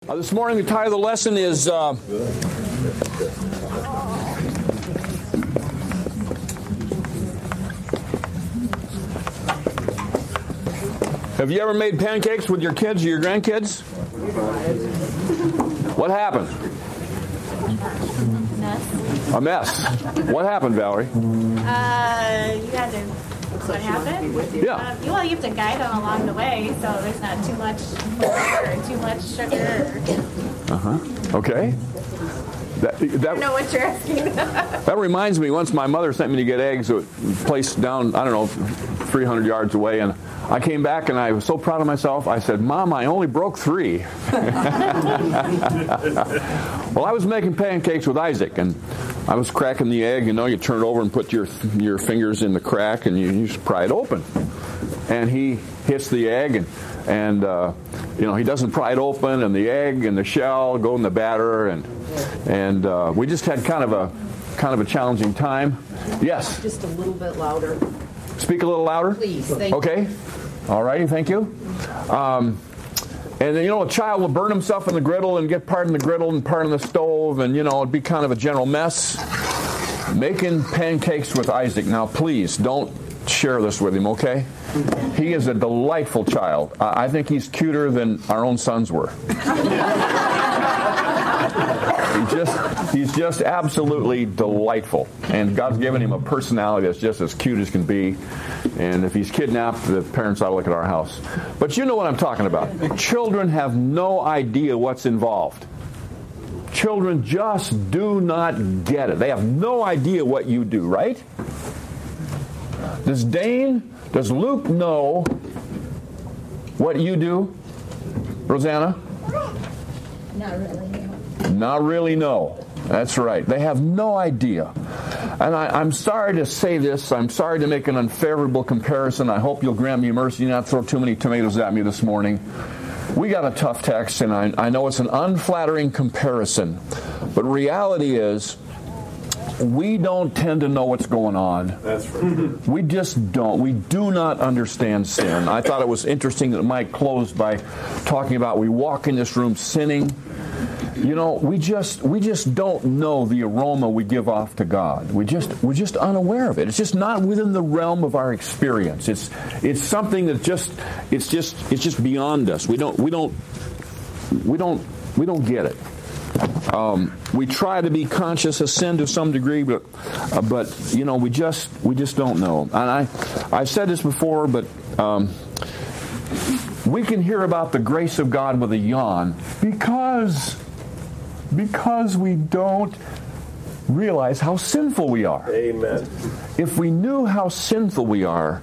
This morning, the title of the lesson is Have you ever made pancakes with your kids or your grandkids? What happened? A mess. What happened, Valerie? You had to. What happened? Yeah. Well, you have to guide them along the way, so there's not too much flour or too much sugar. Okay. I don't know what you're asking. That reminds me, once my mother sent me to get eggs at a place down, 300 yards away, and I came back and I was so proud of myself. I said, Mom, I only broke 3. Well, I was making pancakes with Isaac, and I was cracking the egg. You turn it over and put your fingers in the crack, and you just pry it open. And he hits the egg, and he doesn't pry it open, and the egg and the shell go in the batter, and we just had kind of a challenging time. Yes? Just a little bit louder. Speak a little louder? Please, thank you. Okay. All righty, thank you. And then, a child will burn himself in the griddle and get part in the griddle and part in the stove, and, it'd be kind of a general mess. Making pancakes with Isaac. Now, please, don't share this with him, okay? He is a delightful child. I think he's cuter than our own sons were. He's just absolutely delightful. And God's given him a personality that's just as cute as can be. And if he's kidnapped, the parents ought to look at our house. But you know what I'm talking about. Children have no idea what's involved. Children just do not get it. They have no idea what you do, right? Does Luke know what you do, Rosanna? Not really. Not really, no. That's right. They have no idea. And I'm sorry to say this. I'm sorry to make an unfavorable comparison. I hope you'll grant me mercy and not throw too many tomatoes at me this morning. We got a tough text, and I know it's an unflattering comparison. But reality is, we don't tend to know what's going on. That's right. We just don't. We do not understand sin. I thought it was interesting that Mike closed by talking about we walk in this room sinning. We just don't know the aroma we give off to God. We're just unaware of it. It's just not within the realm of our experience. It's something that it's just beyond us. We don't get it. We try to be conscious of sin to some degree, but we just don't know. And I've said this before, but we can hear about the grace of God with a yawn because we don't realize how sinful we are. Amen. If we knew how sinful we are,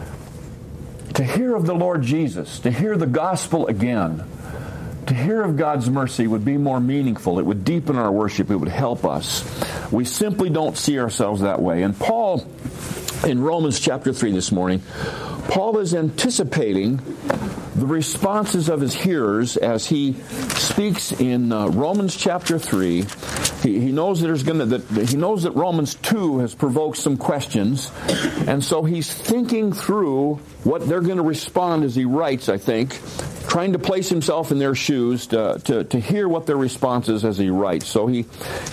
to hear of the Lord Jesus, to hear the gospel again, to hear of God's mercy would be more meaningful. It would deepen our worship. It would help us. We simply don't see ourselves that way. And Paul, in Romans chapter 3 this morning, Paul is anticipating the responses of his hearers as he speaks in Romans chapter 3. He knows that Romans 2 has provoked some questions, and so he's thinking through what they're going to respond as he writes, I think, trying to place himself in their shoes to hear what their response is as he writes. So he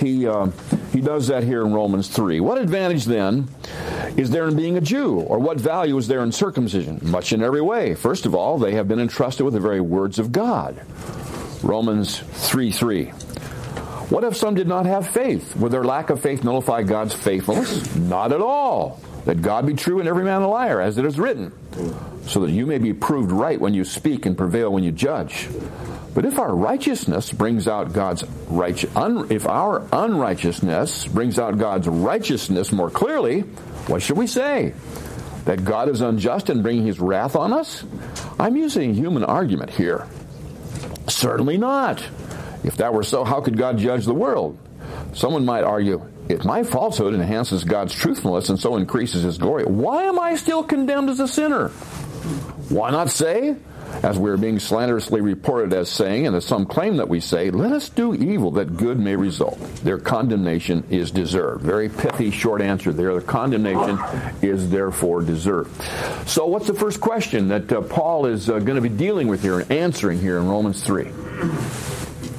does that here in Romans 3. What advantage then is there in being a Jew? Or what value is there in circumcision? Much in every way. First of all, they have been entrusted with the very words of God. Romans 3:3. What if some did not have faith? Would their lack of faith nullify God's faithfulness? Not at all. That God be true and every man a liar, as it is written, so that you may be proved right when you speak and prevail when you judge. But if our righteousness brings out God's if our unrighteousness brings out God's righteousness more clearly, what should we say? That God is unjust in bringing His wrath on us? I'm using a human argument here. Certainly not. If that were so, how could God judge the world? Someone might argue, if my falsehood enhances God's truthfulness and so increases His glory, why am I still condemned as a sinner? Why not say, as we are being slanderously reported as saying, and as some claim that we say, let us do evil that good may result. Their condemnation is deserved. Very pithy, short answer there. The condemnation is therefore deserved. So what's the first question that Paul is going to be dealing with here and answering here in Romans 3?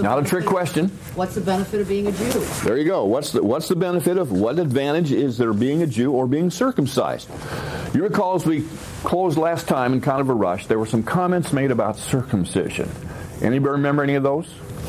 Not a trick question. What's the benefit of being a Jew? There you go. What's the benefit of, what advantage is there being a Jew or being circumcised? You recall as we closed last time in kind of a rush, there were some comments made about circumcision. Anybody remember any of those?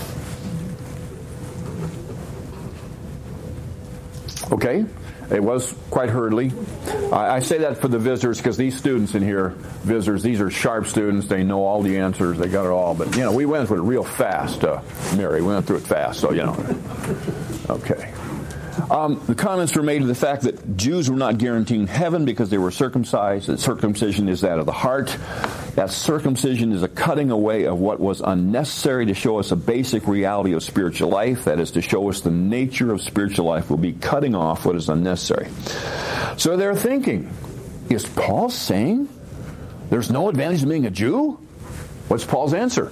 Okay. It was quite hurriedly. I say that for the visitors because these students in here, visitors, these are sharp students. They know all the answers. They got it all. But, we went through it real fast, Mary. We went through it fast, so, Okay. The comments were made to the fact that Jews were not guaranteeing heaven because they were circumcised. That circumcision is that of the heart. That circumcision is a cutting away of what was unnecessary to show us a basic reality of spiritual life. That is to show us the nature of spiritual life will be cutting off what is unnecessary. So they're thinking, is Paul saying there's no advantage in being a Jew? What's Paul's answer?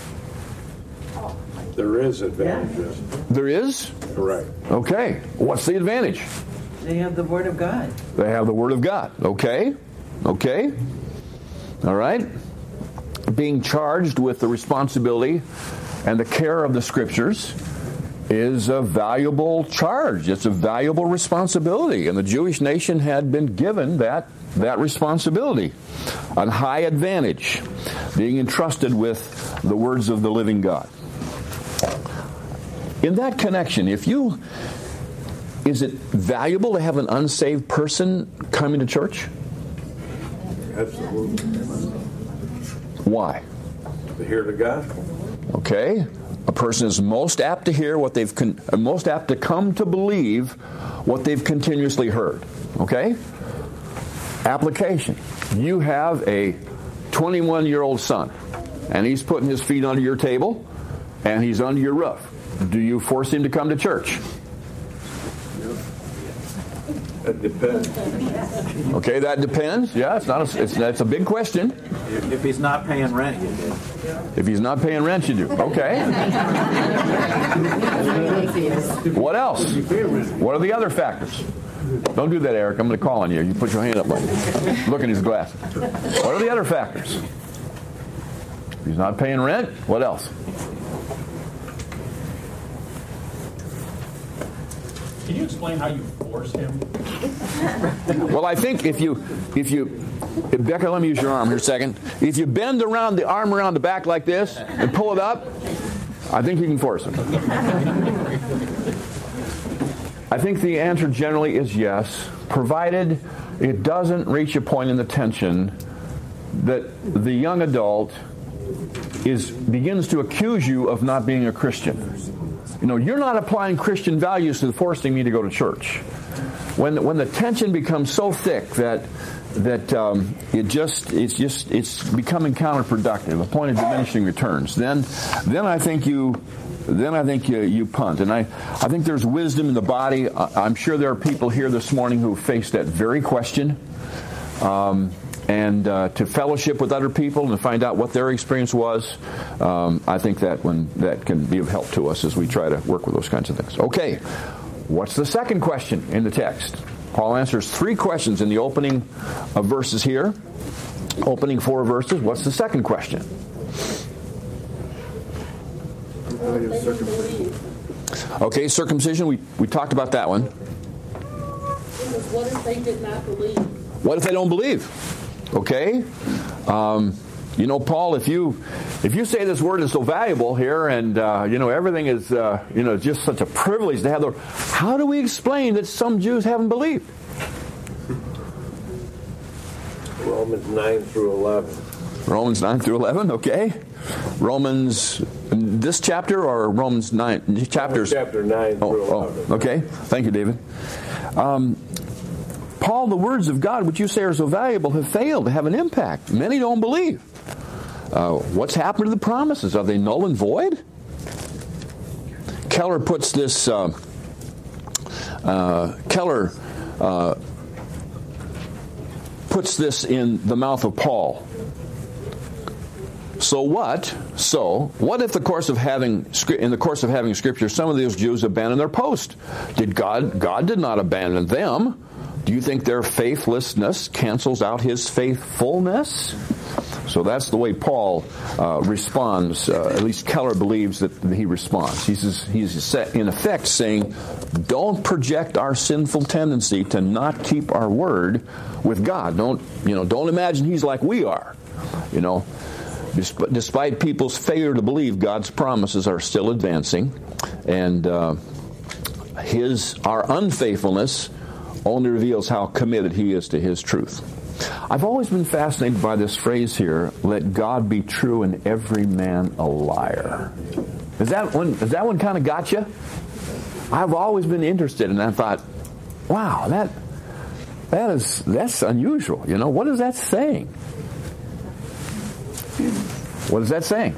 There is advantages. There is? Correct. Okay. What's the advantage? They have the Word of God. They have the Word of God. Okay. All right. Being charged with the responsibility and the care of the Scriptures is a valuable charge. It's a valuable responsibility. And the Jewish nation had been given that responsibility. A high advantage. Being entrusted with the words of the living God. In that connection, is it valuable to have an unsaved person coming to church? Absolutely. Why? To hear the gospel. Okay. A person is most apt to hear what most apt to come to believe what they've continuously heard. Okay? Application. You have a 21-year-old son, and he's putting his feet under your table, and he's under your roof. Do you force him to come to church? That depends. Okay, that depends. Yeah, it's a big question. If he's not paying rent, you do. If he's not paying rent, you do. Okay. What else? What are the other factors? Don't do that, Eric. I'm going to call on you. You put your hand up, buddy. Look in his glasses. What are the other factors? If he's not paying rent, what else? Can you explain how you force him? Well, I think if you, Becca, let me use your arm here a second. If you bend around the arm around the back like this and pull it up, I think you can force him. I think the answer generally is yes, provided it doesn't reach a point in the tension that the young adult begins to accuse you of not being a Christian. You're not applying Christian values to forcing me to go to church. When the tension becomes so thick that it's becoming counterproductive, a point of diminishing returns, then I think you punt. And I think there's wisdom in the body. I'm sure there are people here this morning who face that very question. And to fellowship with other people and to find out what their experience was, I think that can be of help to us as we try to work with those kinds of things. Okay, what's the second question in the text? Paul answers 3 questions in the opening of verses here. Opening 4 verses. What's the second question? Okay, circumcision. We talked about that one. What if they did not believe? What if they don't believe? Okay, Paul, if you say this word is so valuable here, and everything is just such a privilege to have how do we explain that some Jews haven't believed? Romans 9 through 11. Romans 9 through 11. Okay, Romans this chapter or Romans 9 chapters. Chapter 9 through 11. Okay, thank you, David. Paul, the words of God, which you say are so valuable, have failed to have an impact. Many don't believe. What's happened to the promises? Are they null and void? Keller puts this. Puts this in the mouth of Paul. So what? What if in the course of having Scripture, some of those Jews abandoned their post? God did not abandon them. Do you think their faithlessness cancels out his faithfulness? So that's the way Paul responds. At least Keller believes that he responds. He's in effect saying, don't project our sinful tendency to not keep our word with God. Don't imagine he's like we are. Despite people's failure to believe, God's promises are still advancing, and our unfaithfulness only reveals how committed he is to his truth. I've always been fascinated by this phrase here, let God be true and every man a liar. Has that one kind of got you? I've always been interested, and I thought, wow, that's unusual. What is that saying? What is that saying?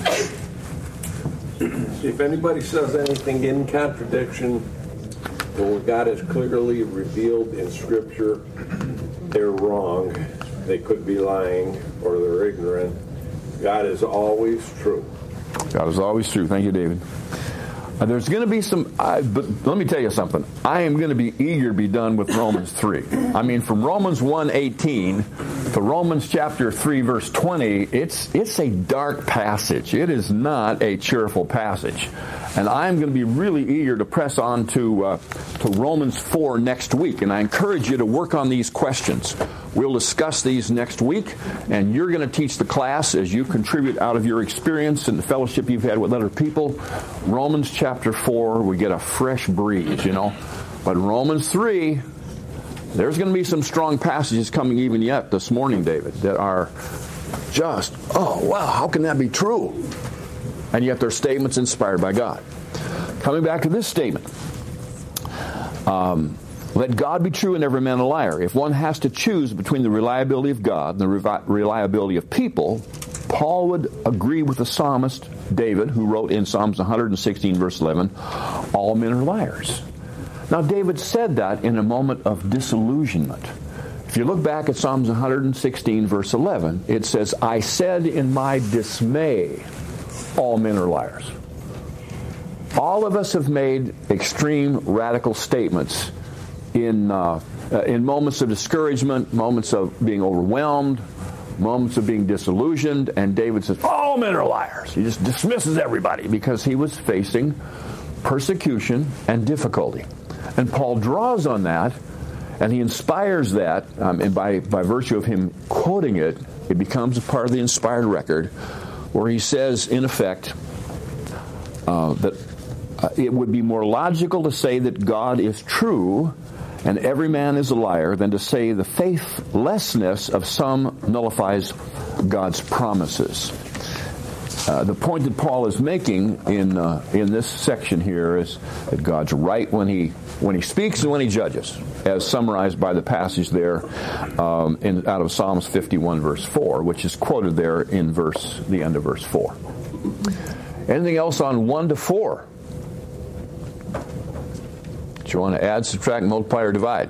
If anybody says anything in contradiction to what God has clearly revealed in Scripture, they're wrong. They could be lying, or they're ignorant. God is always true. God is always true. Thank you, David. There's going to be some, but let me tell you something. I am going to be eager to be done with Romans 3. I mean, from Romans 1:18 to Romans chapter 3, verse 20, it's a dark passage. It is not a cheerful passage. And I'm going to be really eager to press on to Romans 4 next week. And I encourage you to work on these questions. We'll discuss these next week, and you're going to teach the class as you contribute out of your experience and the fellowship you've had with other people. Romans chapter 4, we get a fresh breeze, But Romans 3, there's going to be some strong passages coming even yet this morning, David, that are just, oh, wow, how can that be true? And yet they're statements inspired by God. Coming back to this statement, let God be true and every man a liar. If one has to choose between the reliability of God and the reliability of people, Paul would agree with the psalmist David, who wrote in Psalms 116, verse 11, all men are liars. Now, David said that in a moment of disillusionment. If you look back at Psalms 116, verse 11, it says, I said in my dismay, all men are liars. All of us have made extreme, radical statements in moments of discouragement, moments of being overwhelmed, moments of being disillusioned, and David says, all men are liars. He just dismisses everybody because he was facing persecution and difficulty. And Paul draws on that, and he inspires that, and by virtue of him quoting it, it becomes a part of the inspired record, where he says, in effect, that it would be more logical to say that God is true and every man is a liar than to say the faithlessness of some nullifies God's promises. The point that Paul is making in this section here is that God's right when he speaks and when he judges, as summarized by the passage there out of Psalms 51, verse 4, which is quoted there in the end of verse 4. Anything else on 1 to 4? Do you want to add, subtract, multiply, or divide?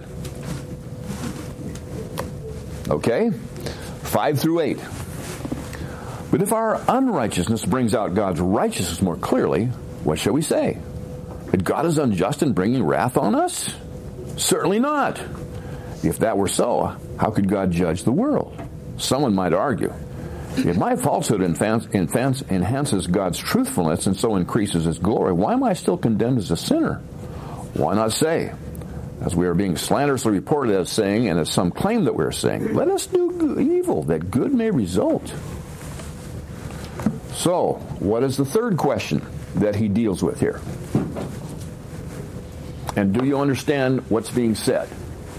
Okay. 5 through 8. But if our unrighteousness brings out God's righteousness more clearly, what shall we say? That God is unjust in bringing wrath on us? Certainly not. If that were so, how could God judge the world? Someone might argue, if my falsehood enhances God's truthfulness and so increases His glory, why am I still condemned as a sinner? Why not say, as we are being slanderously reported as saying, and as some claim that we are saying, let us do evil, that good may result. So, what is the third question that he deals with here? And do you understand what's being said?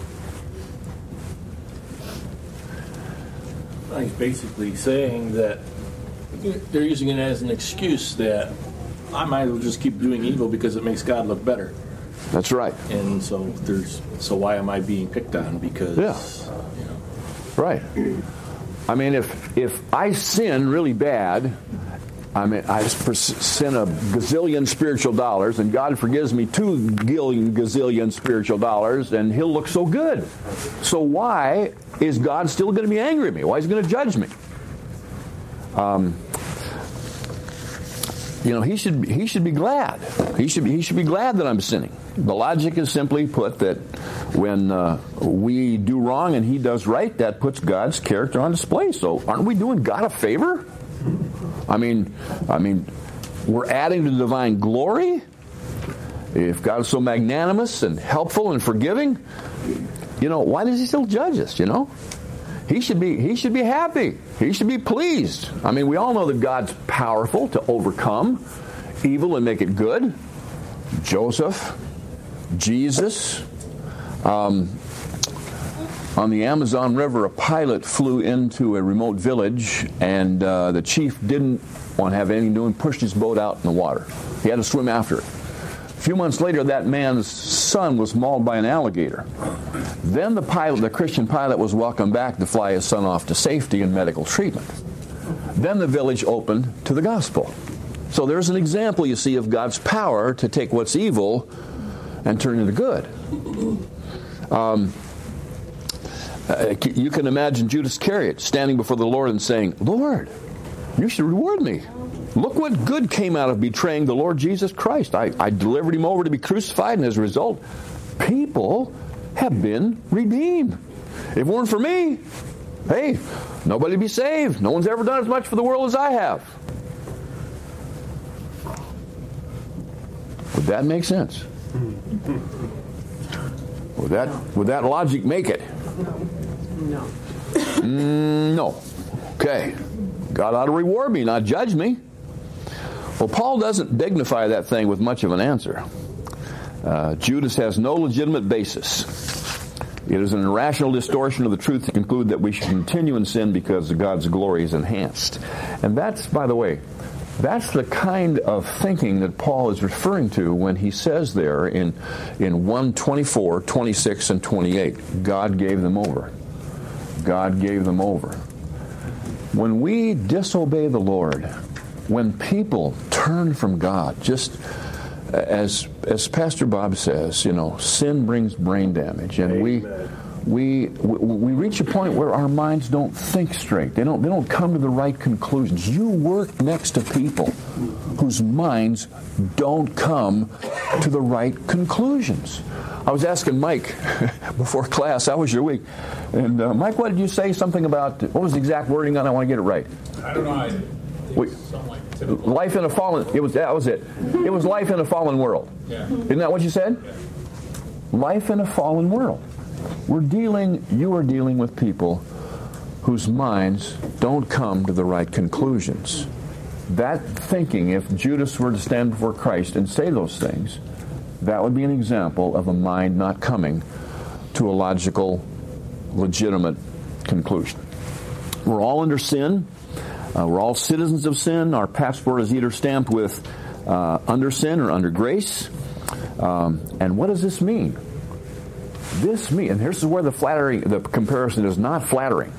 He's basically saying that they're using it as an excuse that I might as well just keep doing evil because it makes God look better. That's right. And so why am I being picked on? Because Right. I mean, if I sin really bad, I sin a gazillion spiritual dollars, and God forgives me 2 gazillion spiritual dollars, and He'll look so good. So why is God still going to be angry at me? Why is He going to judge me? he should be glad. He should be glad that I'm sinning. The logic is simply put that when we do wrong and he does right, that puts God's character on display. So aren't we doing God a favor? I mean, we're adding to the divine glory. If God is so magnanimous and helpful and forgiving, why does he still judge us, He should be happy. He should be pleased. I mean, we all know that God's powerful to overcome evil and make it good. Joseph, Jesus. On the Amazon River, a pilot flew into a remote village, and the chief didn't want to have anything to do and pushed his boat out in the water. He had to swim after it. A few months later, that man's son was mauled by an alligator. Then the Christian pilot, was welcomed back to fly his son off to safety and medical treatment. Then the village opened to the gospel. So there's an example, you see, of God's power to take what's evil and turn it into good. You can imagine Judas Iscariot standing before the Lord and saying, "Lord, you should reward me. Look what good came out of betraying the Lord Jesus Christ. I delivered him over to be crucified, and as a result, people have been redeemed. If it weren't for me, hey, nobody would be saved. No one's ever done as much for the world as I have." Would that make sense? Would that logic make it? No. Okay. God ought to reward me, not judge me. Well, Paul doesn't dignify that thing with much of an answer. Judas has no legitimate basis. It is an irrational distortion of the truth to conclude that we should continue in sin because God's glory is enhanced. And that's, by the way, that's the kind of thinking that Paul is referring to when he says there in 1:24, 26, and 28, God gave them over. God gave them over. When we disobey the Lord, when people turn from God, just as Pastor Bob says, sin brings brain damage, and we reach a point where our minds don't think straight. They don't come to the right conclusions. You work next to people whose minds don't come to the right conclusions. I was asking Mike before class, how was your week? And Mike, what did you say? Something about, what was the exact wording on it? I want to get it right. I don't know. Something like typical. Life in a fallen, that was it. It was life in a fallen world. Yeah. Isn't that what you said? Yeah. Life in a fallen world. You are dealing with people whose minds don't come to the right conclusions. That thinking, if Judas were to stand before Christ and say those things, that would be an example of a mind not coming to a logical, legitimate conclusion. We're all under sin. We're all citizens of sin. Our passport is either stamped with under sin or under grace. And what does this mean? And here's where the comparison is not flattering.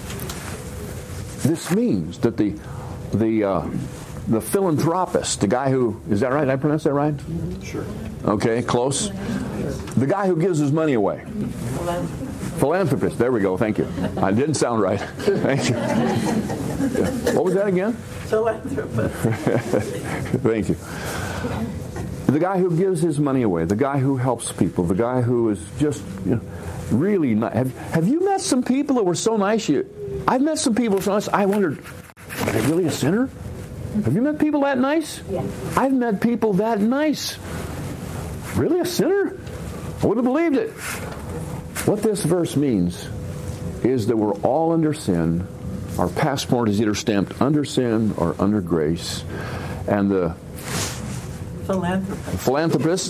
This means that the philanthropist, the guy who, is that right? Did I pronounce that right? Sure. Okay, close. The guy who gives his money away. Philanthropist. There we go. Thank you. I didn't sound right. Thank you. What was that again? Philanthropist. Thank you. The guy who gives his money away, the guy who helps people, the guy who is just really nice. Have you met some people that were so nice? I've met some people so nice, I wondered, are they really a sinner? Have you met people that nice? Yeah. I've met people that nice. Really a sinner? I wouldn't have believed it. What this verse means is that we're all under sin. Our passport is either stamped under sin or under grace. And the philanthropist,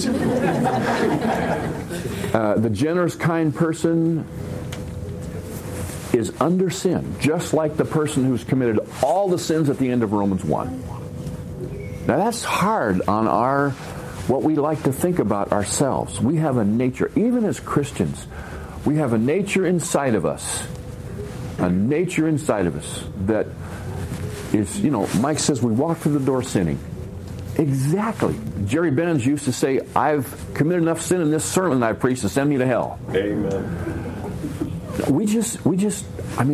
the generous, kind person is under sin, just like the person who's committed all the sins at the end of Romans 1. Now that's hard on what we like to think about ourselves. We have a nature, even as Christians, we have a nature inside of us. A nature inside of us that is, Mike says we walk through the door sinning. Exactly. Jerry Benz used to say, I've committed enough sin in this sermon that I preached to send me to hell. Amen. We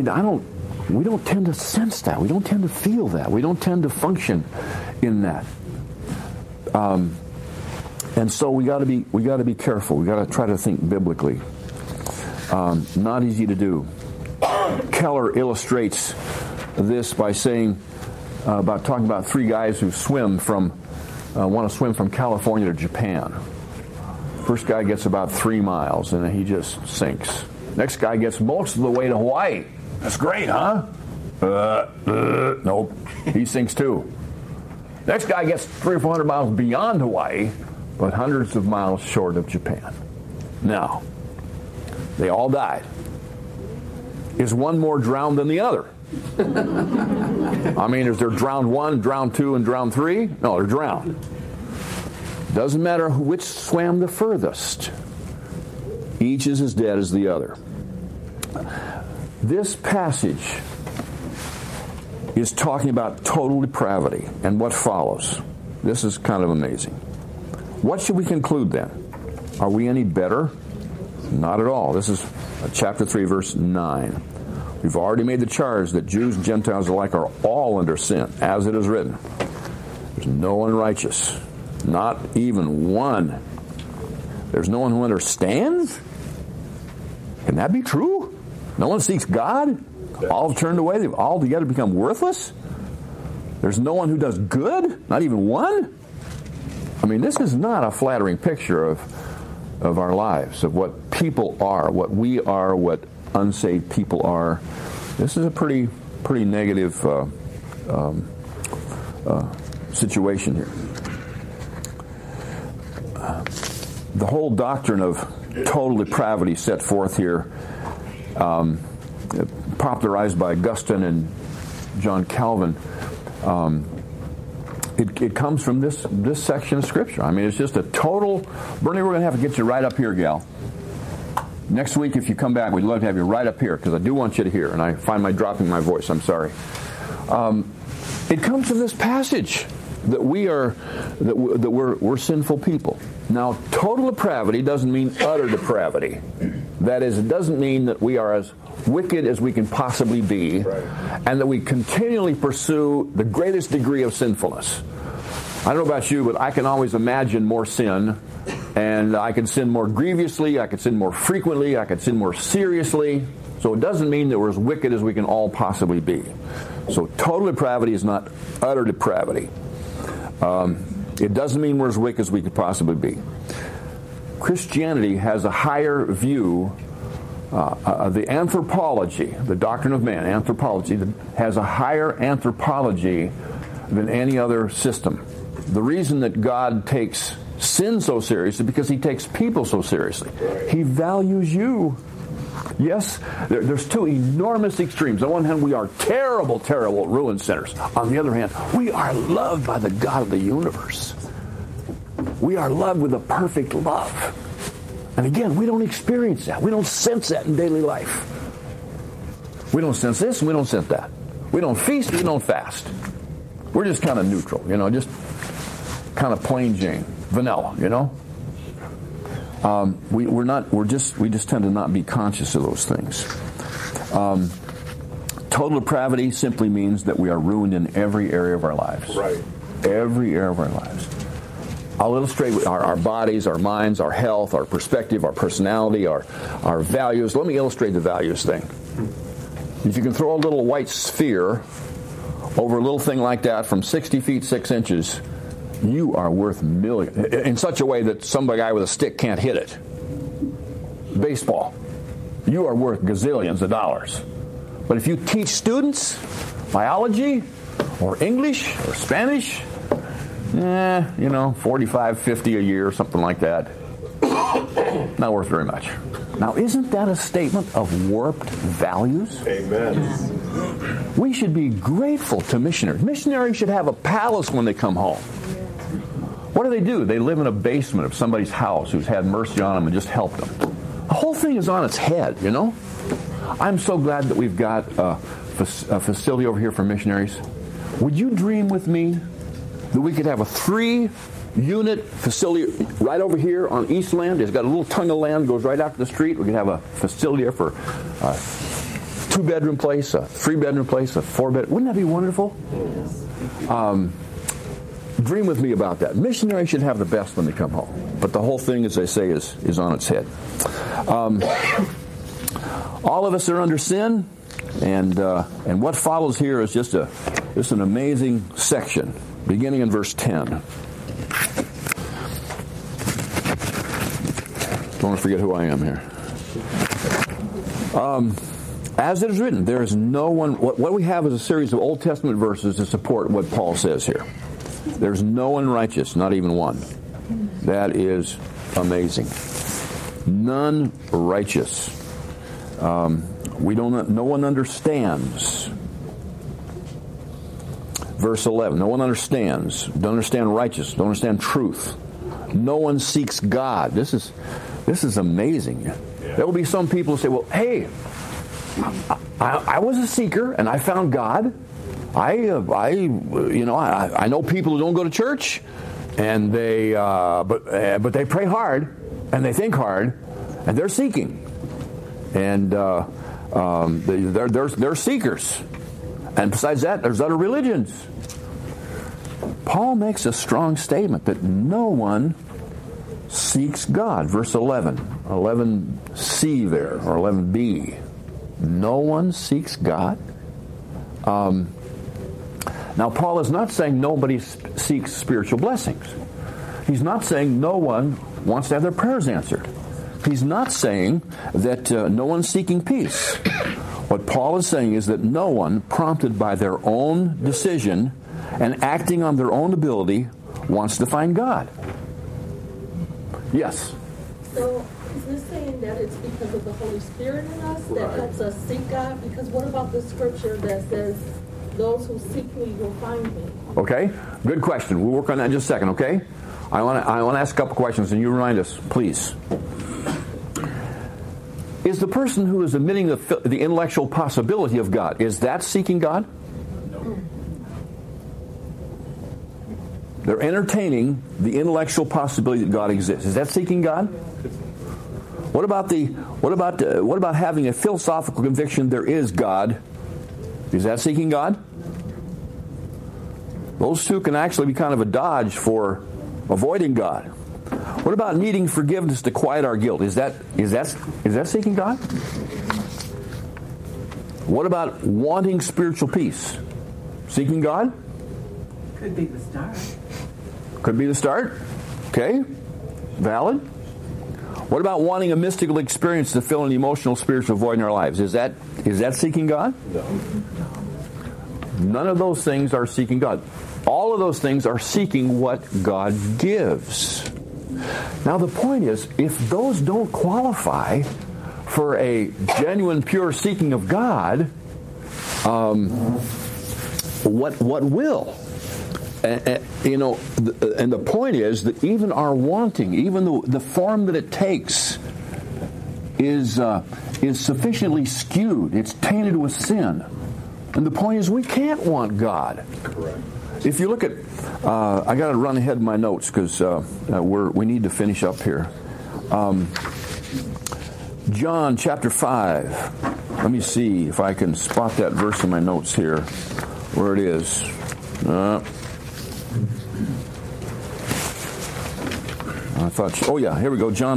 don't tend to sense that. We don't tend to feel that. We don't tend to function in that. And so we got to be careful. We got to try to think biblically. Not easy to do. Keller illustrates this by saying talking about three guys who want to swim from California to Japan. First guy gets about 3 miles and he just sinks. Next guy gets most of the way to Hawaii. That's great, huh? Nope. He sinks too. Next guy gets 300 or 400 miles beyond Hawaii, but hundreds of miles short of Japan. Now, they all died. Is one more drowned than the other? I mean, is there drowned 1, drowned 2, and drowned 3? No, they're drowned. Doesn't matter which swam the furthest. Each is as dead as the other. This passage is talking about total depravity and what follows. This is kind of amazing. What should we conclude then? Are we any better? Not at all. This is chapter 3, verse 9. We've already made the charge that Jews and Gentiles alike are all under sin, as it is written. There's no one righteous, not even one. There's no one who understands? Can that be true? No one seeks God? All have turned away. They've all together become worthless? There's no one who does good? Not even one? I mean, this is not a flattering picture of our lives, of what people are, what we are, what unsaved people are. This is a pretty negative situation here. The whole doctrine of total depravity set forth here, popularized by Augustine and John Calvin, it comes from this section of Scripture. I mean, it's just a total... Bernie, we're going to have to get you right up here, gal. Next week, if you come back, we'd love to have you right up here, because I do want you to hear, and I find my dropping my voice. I'm sorry. It comes from this passage that we're sinful people. Now, total depravity doesn't mean utter depravity. That is, it doesn't mean that we are as wicked as we can possibly be, and that we continually pursue the greatest degree of sinfulness. I don't know about you, but I can always imagine more sin, and I can sin more grievously, I can sin more frequently, I can sin more seriously. So it doesn't mean that we're as wicked as we can all possibly be. So total depravity is not utter depravity. It doesn't mean we're as wicked as we could possibly be. Christianity has a higher view. The anthropology, the doctrine of man, anthropology, has a higher anthropology than any other system. The reason that God takes sin so seriously is because He takes people so seriously. He values you. Yes, there's two enormous extremes. On one hand, we are terrible, terrible ruined sinners. On the other hand, we are loved by the God of the universe. We are loved with a perfect love. And again, we don't experience that. We don't sense that in daily life. We don't sense this and we don't sense that. We don't feast, we don't fast. We're just kind of neutral, just kind of plain Jane, vanilla, We just tend to not be conscious of those things. Total depravity simply means that we are ruined in every area of our lives. Right. Every area of our lives. I'll illustrate with our bodies, our minds, our health, our perspective, our personality, our values. Let me illustrate the values thing. If you can throw a little white sphere over a little thing like that from 60 feet 6 inches, you are worth millions, in such a way that some guy with a stick can't hit it. Baseball. You are worth gazillions of dollars. But if you teach students biology or English or Spanish, 45, 50 a year, something like that. Not worth very much. Now, isn't that a statement of warped values? Amen. We should be grateful to missionaries. Missionaries should have a palace when they come home. What do? They live in a basement of somebody's house who's had mercy on them and just helped them. The whole thing is on its head, I'm so glad that we've got a facility over here for missionaries. Would you dream with me that we could have a 3-unit facility right over here on East Land? It's got a little tongue of land, goes right out to the street. We could have a facility there for a 2-bedroom place, a 3-bedroom place, a 4-bedroom. Wouldn't that be wonderful? dream with me about that. Missionaries should have the best when they come home. But the whole thing, as they say, is on its head. All of us are under sin, and what follows here is just an amazing section, beginning in verse 10. Don't want to forget who I am here. As it is written, there is no one... What we have is a series of Old Testament verses to support what Paul says here. There's no one righteous, not even one. That is amazing. None righteous. No one understands. Verse 11, no one understands. Don't understand righteousness. Don't understand truth. No one seeks God. This is amazing. There will be some people who say, well, hey, I was a seeker and I found God. I know people who don't go to church, and but they pray hard and they think hard, and they're seeking, and they're seekers. And besides that, there's other religions. Paul makes a strong statement that no one seeks God. Verse 11, 11c there, or 11b. No one seeks God. Now, Paul is not saying nobody seeks spiritual blessings. He's not saying no one wants to have their prayers answered. He's not saying that no one's seeking peace. What Paul is saying is that no one, prompted by their own decision and acting on their own ability, wants to find God. Yes? So, is this saying that it's because of the Holy Spirit in us that helps us seek God? Because what about the scripture that says, those who seek me will find me? Okay, good question. We'll work on that in just a second, okay? I want to ask a couple questions, and you remind us, please. Is the person who is admitting the intellectual possibility of God, is that seeking God? No. They're entertaining the intellectual possibility that God exists. Is that seeking God? What about having a philosophical conviction there is God? Is that seeking God? Those two can actually be kind of a dodge for avoiding God. What about needing forgiveness to quiet our guilt? Is that seeking God? What about wanting spiritual peace? Seeking God? Could be the start. Could be the start. Okay. Valid. What about wanting a mystical experience to fill an emotional, spiritual void in our lives? Is that seeking God? No. None of those things are seeking God. All of those things are seeking what God gives. Now the point is, if those don't qualify for a genuine, pure seeking of God, what will? And the point is that even our wanting, even the form that it takes, is sufficiently skewed. It's tainted with sin. And the point is, we can't want God. Correct. If you look at, I got to run ahead of my notes because we need to finish up here. John chapter 5. Let me see if I can spot that verse in my notes here, where it is. I thought, oh yeah, here we go. John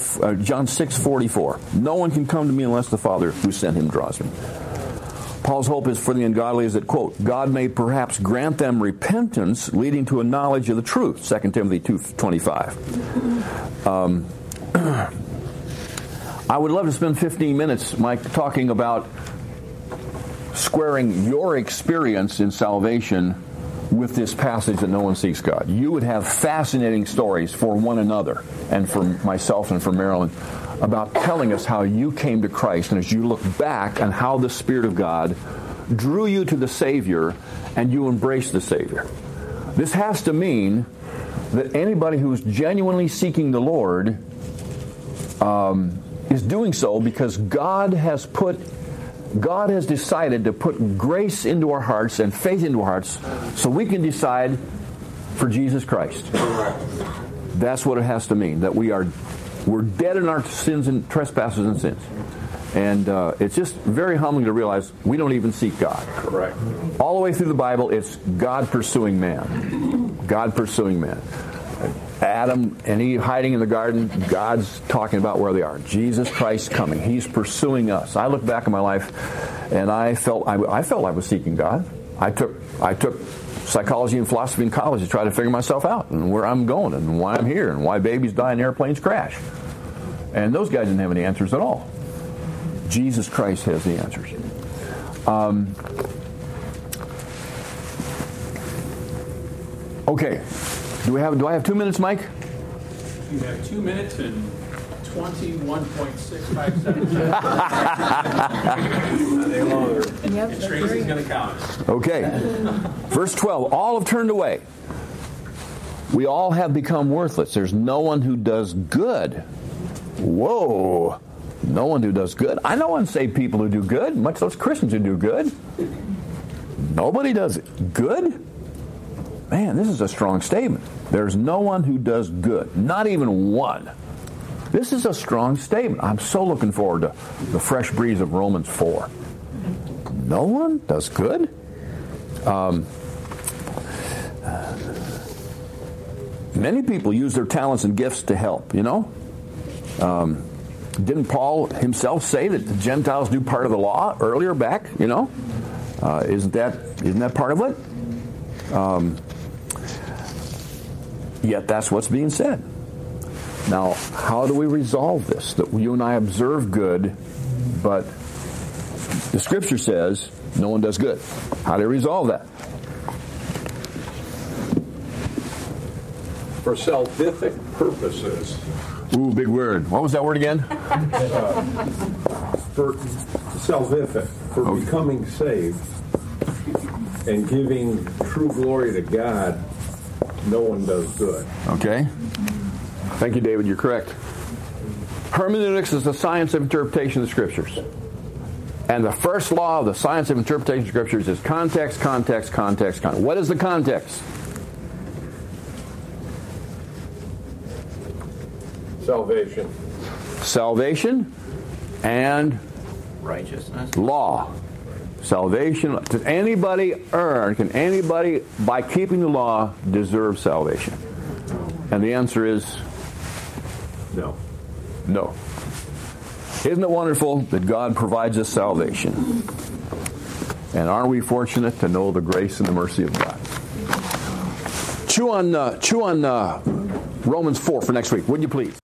6:44. No one can come to me unless the Father who sent him draws me. Paul's hope is for the ungodly is that, quote, God may perhaps grant them repentance leading to a knowledge of the truth, 2 Timothy 2:25. I would love to spend 15 minutes, Mike, talking about squaring your experience in salvation with this passage that no one seeks God. You would have fascinating stories for one another and for myself and for Marilyn about telling us how you came to Christ, and as you look back on how the Spirit of God drew you to the Savior and you embraced the Savior. This has to mean that anybody who's genuinely seeking the Lord is doing so because God has decided to put grace into our hearts and faith into our hearts so we can decide for Jesus Christ. That's what it has to mean, that we're dead in our sins and trespasses and sins. And it's just very humbling to realize we don't even seek God. Correct. All the way through the Bible, it's God pursuing man. God pursuing man. Adam and Eve hiding in the garden, God's talking about where they are. Jesus Christ coming. He's pursuing us. I look back in my life, and I felt I was seeking God. I took psychology and philosophy in college to try to figure myself out and where I'm going and why I'm here and why babies die and airplanes crash. And those guys didn't have any answers at all. Jesus Christ has the answers. Okay. Do I have 2 minutes, Mike? You have 2 minutes and 21.65 seconds. Any longer. And Tracy's going to count. Okay. Verse 12. All have turned away. We all have become worthless. There's no one who does good. Whoa. No one who does good. I know unsaved people who do good, much less Christians who do good. Nobody does good. Man, this is a strong statement. There's no one who does good. Not even one. This is a strong statement. I'm so looking forward to the fresh breeze of Romans 4. No one does good? Many people use their talents and gifts to help, you know? Didn't Paul himself say that the Gentiles do part of the law earlier back, you know? Isn't that part of it? Yet that's what's being said. Now, how do we resolve this? That you and I observe good, but the Scripture says no one does good. How do you resolve that? For salvific purposes. Ooh, big word. What was that word again? For salvific, for becoming saved and giving true glory to God, no one does good. Okay. Thank you, David. You're correct. Hermeneutics is the science of interpretation of the Scriptures. And the first law of the science of interpretation of Scriptures is context, context, context, context. What is the context? Salvation. Salvation and Righteousness. law. Salvation. Does anybody earn, can anybody, by keeping the law, deserve salvation? And the answer is No. no. Isn't it wonderful that God provides us salvation? And aren't we fortunate to know the grace and the mercy of God? Chew on Romans 4 for next week, would you please?